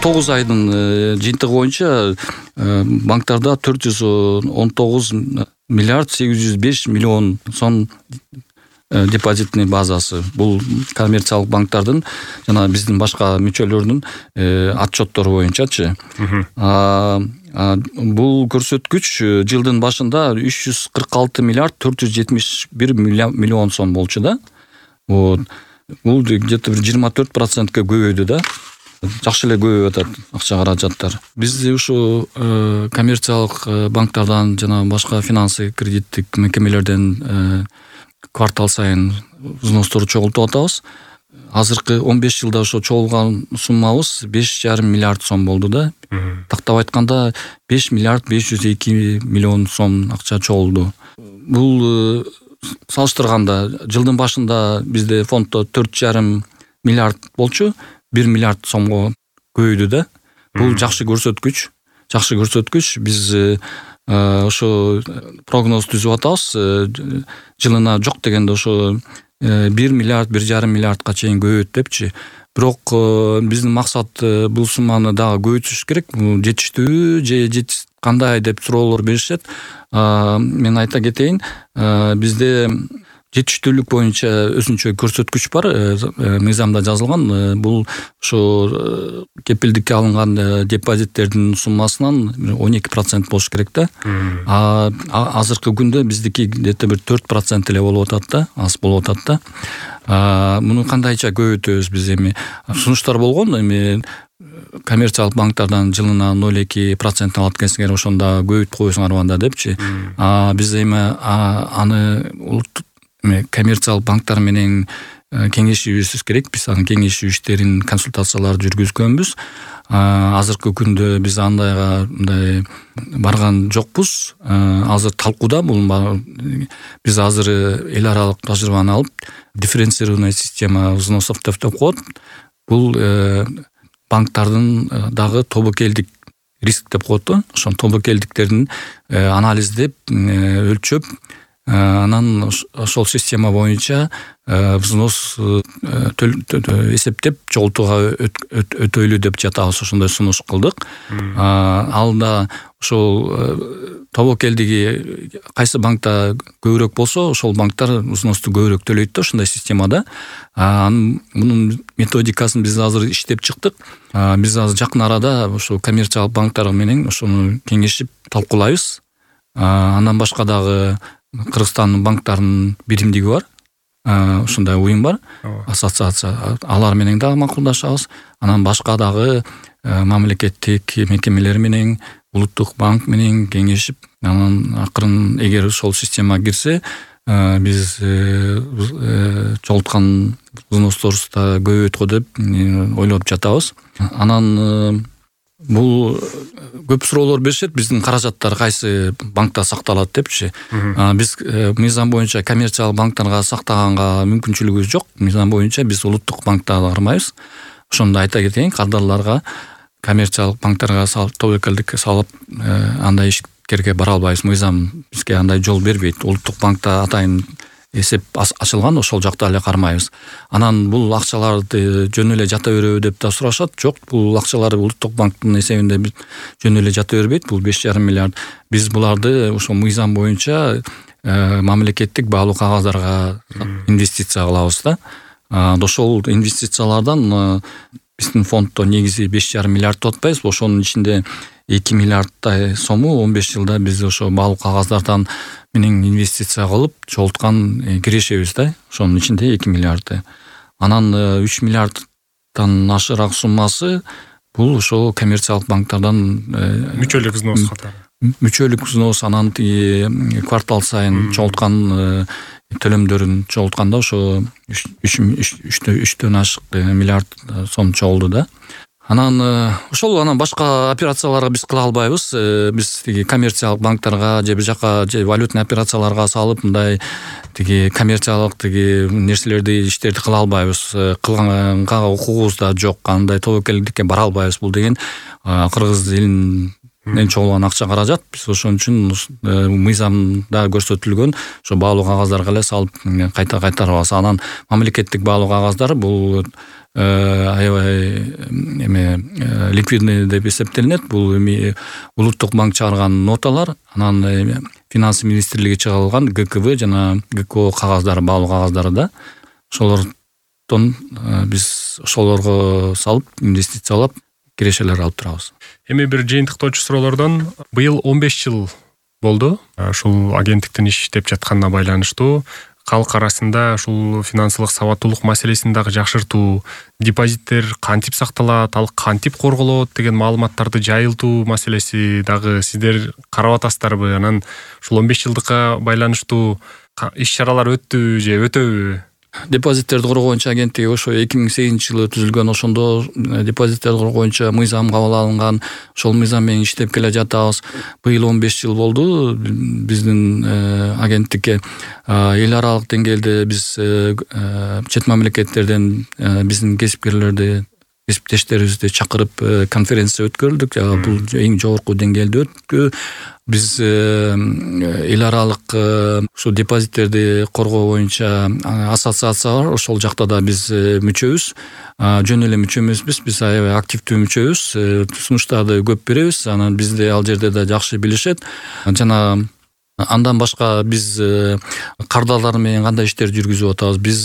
9 айдын жыйынтыгы боюнча банктарда 419 миллиард 805 миллион сом депозитный базасы. Бул коммерциялык банктардын жана биздин башка мүчөлөрүнүн отчеттору боюнчачы. Бул көрсөткүч жылдын башында 346 миллиард 471 миллион сом болчу да. Бул где-то 24%га көбөйдү да. Жакшы эле көбөйүп атат акча каражаттар. Биз ушу коммерциялык банктардан жана башка финансы кредиттик мекемелерден квартал сайын взносторду чогултуп атабыз. Азыркы 15 жылда ошо чогулган суммабыз 5,5 миллиард сом болду да. Тактап айтканда 5 миллиард 502 миллион сом акча чогулду. Бул салыштырганда жылдын башында бизде фонддо 4,5 миллиард болчу, 1 миллиард сомго көбөйдү да. Бул жакшы көрсөткүч. Биз ошо прогноз түзүп атабыз. Жылына жок дегенде ошо 1 миллиард 1,5 миллиардка чейин көбөйөт депчи. Бирок биздин максат бул сумманы дагы көбөйтүш керек. Жетиштүү же кандай деп суроолор беришет. Мен айта кетейин, бизде жетиштүүлүк боюнча өзүнчө көрсөткүч бар, мыйзамда жазылган. Бул ошо кепилдикке алынган депозиттердин суммасынан 12% болуш керек да. Азыркы күндө биздики где-то бир 4% эле болуп атат да, аз болуп атат да. Муну кандайча көбөйтөбүз биз эми? Сунуштар болгон, эми коммерциялык банктардан жылына 0,2% алат экенсиңер, ошондо көбөйтүп коесуңар анда депчи. Биз эми аны коммерциялык банктар менен кеңешибиз керек. Биз анын кеңешүү иштерин, консультацияларды жүргүзгөнбүз. Азыркы күндө биз андайга барган жокпуз. Азыр талкууда бул. Биз азыр эл аралык тажрыйбаны алып, дифференцированная система взносов деп коет. Бул банктардын дагы тобокелдик риск деп коет. Ошол тобокелдиктердин анализдеп, өлчөп, анан ошол система боюнча взнос эсептеп чогултууга өтөйлү деп жатабыз. Ошондой сунуш кылдык. Алда ошол тобокелдиги кайсы банкта көбүрөөк болсо, ошол банктар взносту көбүрөөк төлөйт да ушундай системада. Мунун методикасын биз азыр иштеп чыктык. Биз азыр жакын арада ошол коммерциялык банктар менен ошону кеңешип талкуулайбыз. Андан башка дагы Кыргызстандын банктарынын биримдиги бар. Ушундай уюм бар, ассоциация. Алар менен дагы макулдашабыз. Анан башка дагы мамлекеттик мекемелер менен, улуттук банк менен кеңешип, анан акырын эгер ошол система кирсе, биз чогулткан взносторубузду да көбөйткө деп ойлоп жатабыз. Анан бул көп суроолор беришет, биздин каражаттар кайсы банкта сакталат депчи. Биз мыйзам боюнча коммерциялык банктарга сактаганга мүмкүнчүлүгүбүз жок. Мыйзам боюнча биз улуттук банкта кармайбыз. Ошондо айта кетейин, кардарларга коммерциялык банктарга тобокелдикке салып, андай ишкерге бара албайбыз. Мыйзам бизге андай жол бербейт. Улуттук банкта атайын эсеп ачылган, ошол жакта эле кармайбыз. Анан бул акчаларды жөн эле жата береби деп да сурашат. Жок, бул акчалар улуттук банктын эсебинде жөн эле жата бербейт. Бул 5,5 миллиард. Биз буларды ошол мыйзам боюнча мамлекеттик баалуу кагаздарга инвестиция кылабыз да. Ошол инвестициялардан биздин фонддо негизи 5,5 миллиард деп атпайбыз. Ошонун ичинде 2 миллиардтай сому 15 жылда биз ошо баалуу кагаздардан менен инвестиция кылып чогулткан кирешебиз да. Ошонун ичинде 2 миллиард. Анан 3 миллиардтан ашыраак суммасы бул ошо коммерциялык банктардан мүчөлүк взнос катары. Мүчөлүк взнос, анан квартал сайын чогулткан төлөмдөрүн чогултканда ошо 3,3 ашык миллиард сом чогулду да. Анан ошол башка операцияларга биз кыла албайбыз. Биз коммерциялык банктарга же бир жака же валютный операцияларга салып, мындай коммерциялык нерселерди, иштерди кыла албайбыз. Кылганга укугубуз да жок. Андай тобокелдикке бара албайбыз. Бул деген кыргыз элинин эң чоң акча каражат. Биз ошон үчүн мыйзамда көрсөтүлгөн ошо баалуу кагаздарга эле салып кайта кайтарабыз. Анан мамлекеттик баалуу кагаздар бул аябай ликвидный деп эсептелинет. Бул улуттук банк чыгарган ноталар, анан финансы министрлиги чыгарган ГКВ жана ГКО кагаздары, баалуу кагаздары да. Ошолордон биз ошолорго салып инвестициялап кирешелер алып турабыз. Эми бир жыйынтыктоочу суроолордон, быйыл 15 жыл болду ушул агенттиктин иштеп жатканына байланыштуу. Калк арасында ушул финансылык сабаттуулук маселесин дагы жакшыртуу, депозиттер кантип сакталат, ал кантип корголот деген маалыматтарды жайылтуу маселеси дагы сиздер карап атасыздарбы? Анан ушул 15 жылдыкка байланыштуу иш-чаралар өттү же өтөбү? Депозиттерди коргоо боюнча агенттиги ошо 2008-жылы түзүлгөн. Ошондо депозиттерди коргоо боюнча мыйзам кабыл алынган. Ошол мыйзам менен иштеп келе жатабыз. Быйыл 15 жыл болду биздин агенттикке. Эл аралык деңгээлде биз чет мамлекеттерден биздин кесипкерлерди, кесиптештерибизди чакырып конференция өткөрдүк. Бул эң жогорку деңгээлде өттү. Биз эл аралык ушу депозиттерди коргоо боюнча ассоциация бар. Ошол жакта да биз мүчөбүз. Жөн эле мүчө эмеспиз, биз аябай активдүү мүчөбүз. Сунуштарды көп беребиз. Анан бизди ал жерде да жакшы билишет. Жана андан башка биз кардалар менен кандай иштер жүргүзүп атабыз. Биз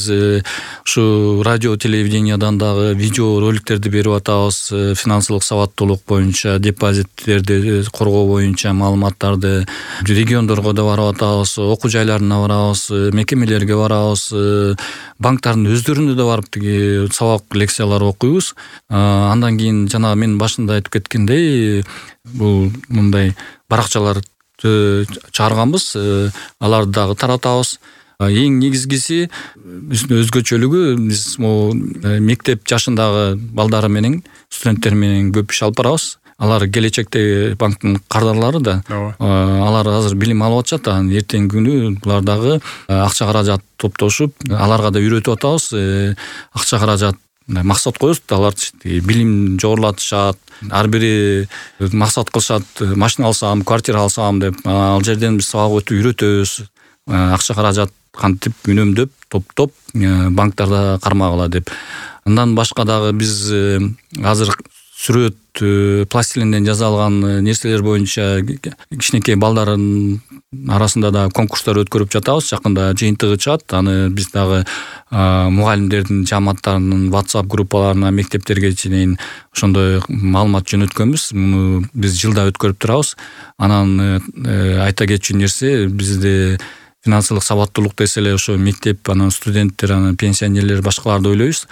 ушу радио, телевидениядан дагы видео роликтерди берип атабыз. Финансылык сабаттуулук боюнча, депозиттерди коргоо боюнча маалыматтарды региондорго да барып атабыз, окуу жайларына барабыз, мекемелерге барабыз, банктардын өздөрүнө да барып тиги сабак лекциялар окуйбуз. Андан кийин жана мен башында айтып кеткендей, бул мындай баракчалар чыгарганбыз, аларды дагы таратабыз. Эң негизгиси биздин өзгөчөлүгү, биз мектеп жашындагы балдар менен, студенттер менен көп иш алып барабыз. Алар келечекте банктын кардарлары да, алар азыр билим алып атышат. Анан эртеңки күнү булар дагы акча каражат топтошуп, аларга да үйрөтүп атабыз. Акча каражат максат коебуз, алар билим жогорулатышат. Ар бири максат кылышат, машина алсам, квартира алсам деп. Ал жерден биз сабак өтүп үйрөтөбүз. Акча каражат кантип үнөмдөп, топтоп банктарда кармагыла деп. Андан башка дагы биз азыр сүрөт, пластилинден жасалган нерселер боюнча кичинекей балдардын арасында да конкурстар өткөрүп жатабыз. Жакында жыйынтыгы чыгат. Аны биз дагы мугалимдердин жамааттарынын WhatsApp группаларына, мектептерге чейин ошондой маалымат жөнөткөнбүз. Муну биз жылда өткөрүп турабыз. Анан айта кетчү нерсе, бизде финансылык сабаттуулук десе эле ошо мектеп, анан студенттер, анан пенсионерлер, башкаларды ойлойбуз.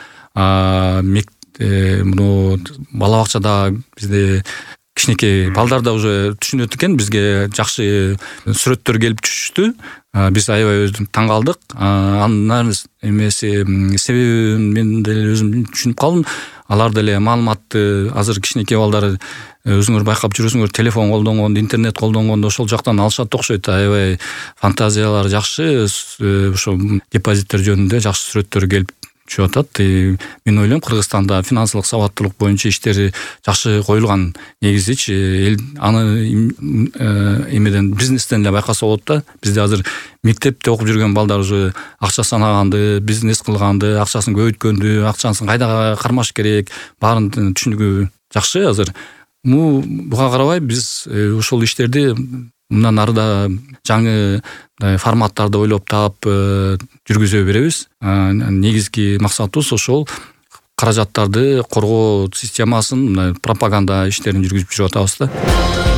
Муну бала бакчада бизде кичинекей балдар да уже түшүнөт экен, бизге жакшы сүрөттөр келип түшүштү. Биз аябай таң калдык. Андан себебин мен деле өзүм түшүнүп калдым. Алар деле маалыматты азыр кичинекей балдар өзүңөр байкап жүрөсүңөр, телефон колдонгондо, интернет колдонгондо ошол жактан алышат окшойт. Аябай фантазиялар жакшы, ошо депозиттер жөнүндө жакшы сүрөттөр келип түшүп атат. Мен ойлойм, Кыргызстанда финансылык сабаттуулук боюнча иштери жакшы коюлган. Негизичи аны эмеден, бизнестен эле байкаса болот да. Бизде азыр мектепте окуп жүргөн балдар уже акча санаганды, бизнес кылганды, акчасын көбөйткөндү, акчасын кайда кармаш керек, баарын түшүнүгү жакшы азыр. Буга карабай биз ушул иштерди мындан ары да жаңы форматтарды ойлоп таап жүргүзө беребиз. Негизги максатыбыз ошол каражаттарды коргоо системасын, пропаганда иштерин жүргүзүп жүрүп атабыз да.